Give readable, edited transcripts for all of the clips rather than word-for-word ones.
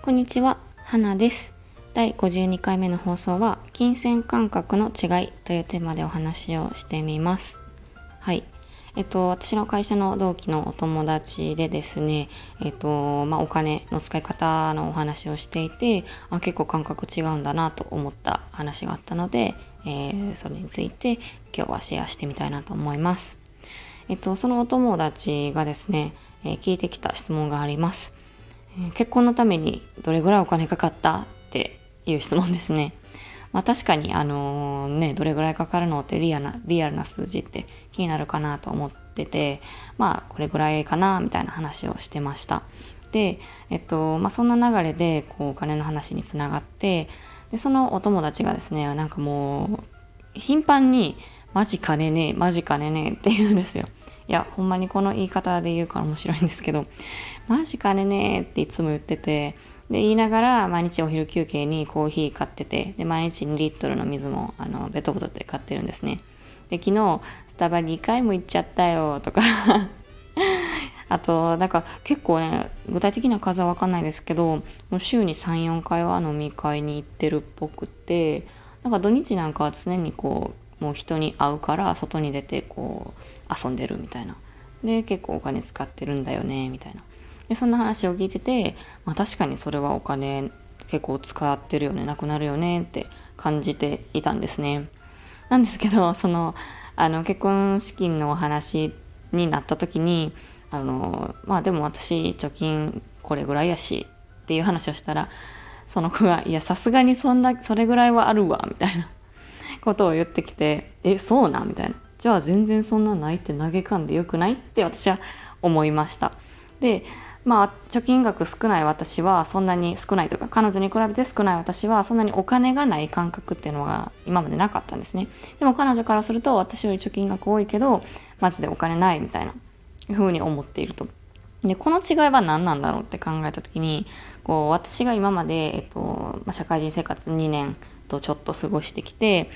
こんにちは、花です。第52回目の放送は金銭感覚の違いというテーマでお話をしてみます。はい。私の会社の同期のお友達でですね、お金の使い方のお話をしていて、結構感覚違うんだなと思った話があったので、それについて今日はシェアしてみたいなと思います。そのお友達がですね、聞いてきた質問があります。結婚のためにどれぐらいお金かかったっていう質問ですね。確かにどれぐらいかかるのってリアルな数字って気になるかなと思ってて、これぐらいかなみたいな話をしてました。で、そんな流れでお金の話につながって、でそのお友達がですね、なんかもう頻繁にマジ金ねって言うんですよ。いや、ほんまにこの言い方で言うから面白いんですけど、マジ金ねっていつも言ってて、で言いながら毎日お昼休憩にコーヒー買ってて、で毎日2リットルの水もペットボトルで買ってるんですね。で昨日スタバ2回も行っちゃったよとかあとなんか結構ね、具体的な数は分かんないですけど、もう週に 3,4 回は飲み会に行ってるっぽくて、なんか土日なんかは常にもう人に会うから外に出て遊んでるみたいな。で結構お金使ってるんだよねみたいな。でそんな話を聞いてて、確かにそれはお金結構使ってるよね、なくなるよねって感じていたんですね。なんですけど、結婚資金のお話になった時に、でも私貯金これぐらいやしっていう話をしたら、その子がいやさすがにそれぐらいはあるわみたいなことを言ってきて、そうなんみたいな。じゃあ全然そんなないって嘆かんでよくないって私は思いました。で、貯金額少ない私はそんなに少ないというか、彼女に比べて少ない私はそんなにお金がない感覚っていうのが今までなかったんですね。でも彼女からすると私より貯金額多いけどマジでお金ないみたいな風に思っていると。でこの違いは何なんだろうって考えた時に、私が今まで、社会人生活2年とちょっと過ごしてきて、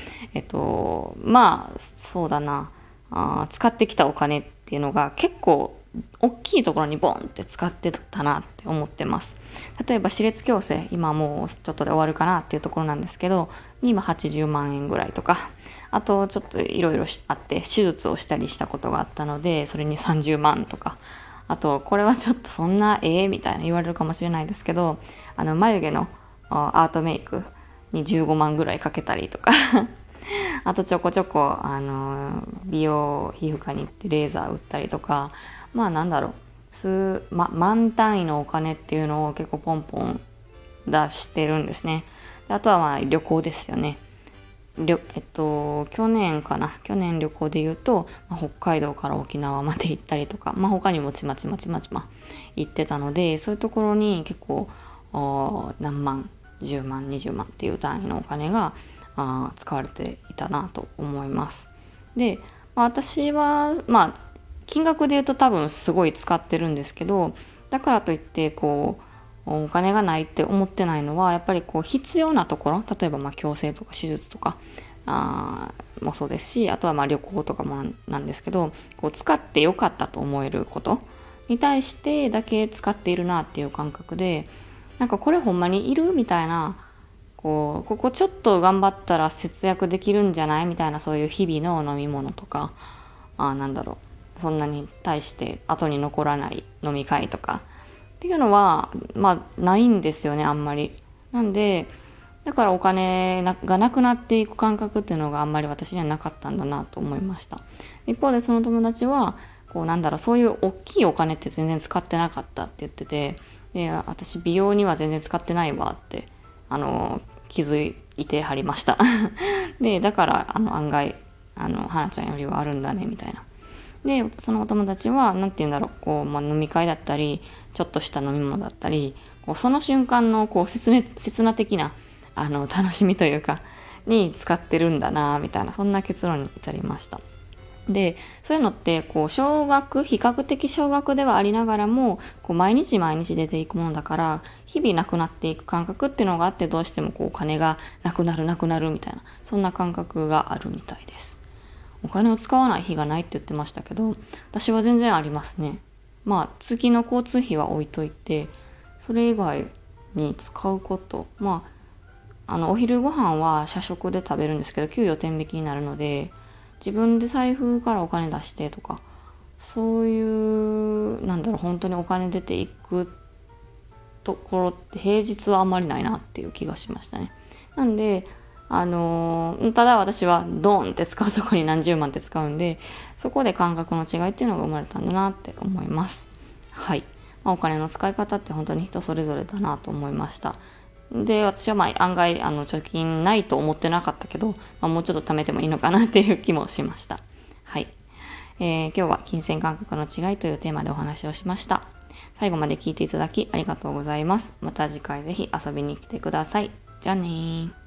そうだな、使ってきたお金っていうのが結構大きいところにボンって使ってたなって思ってます。例えば私立矯正、今もうちょっとで終わるかなっていうところなんですけど、今80万円ぐらいとか、あとちょっといろいろあって手術をしたりしたことがあったので、それに30万とか、あとこれはちょっとそんなみたいな言われるかもしれないですけど、眉毛のアートメイクに15万ぐらいかけたりとかあとちょこちょこ美容皮膚科に行ってレーザー打ったりとか、万単位のお金っていうのを結構ポンポン出してるんですね。であとは旅行ですよね。去年旅行で言うと、北海道から沖縄まで行ったりとか、他にもちまちま行ってたので、そういうところに結構何万、10万、20万っていう単位のお金が使われていたなと思います。で、私は金額で言うと多分すごい使ってるんですけど、だからといってお金がないって思ってないのは、やっぱり必要なところ、例えば矯正とか手術とかもそうですし、あとは旅行とかもなんですけど、使ってよかったと思えることに対してだけ使っているなっていう感覚で、なんかこれほんまにいるみたいな、ここちょっと頑張ったら節約できるんじゃないみたいな、そういう日々の飲み物とか、そんなに対して後に残らない飲み会とかっていうのはないんですよね、あんまり。なんでだからお金がなくなっていく感覚っていうのがあんまり私にはなかったんだなと思いました。一方でその友達はそういう大きいお金って全然使ってなかったって言ってて、で私美容には全然使ってないわって気づいてはりましたでだから案外花ちゃんよりはあるんだねみたいな。でそのお友達は飲み会だったりちょっとした飲み物だったり、その瞬間の刹那的な楽しみというかに使ってるんだなみたいな、そんな結論に至りました。でそういうのって比較的少額ではありながらも毎日出ていくものだから、日々なくなっていく感覚っていうのがあって、どうしてもお金がなくなるみたいな、そんな感覚があるみたいです。お金を使わない日がないって言ってましたけど、私は全然ありますね。月の交通費は置いといて、それ以外に使うこと、お昼ご飯は社食で食べるんですけど、給与天引きになるので、自分で財布からお金出してとか、そういう本当にお金出ていくところって平日はあんまりないなっていう気がしましたね。なんでただ私はドーンって使うとこに何十万って使うんで、そこで感覚の違いっていうのが生まれたんだなって思います。はい。お金の使い方って本当に人それぞれだなと思いました。で、私は案外貯金ないと思ってなかったけど、もうちょっと貯めてもいいのかなっていう気もしました。はい。今日は金銭感覚の違いというテーマでお話をしました。最後まで聞いていただきありがとうございます。また次回ぜひ遊びに来てください。じゃあねー。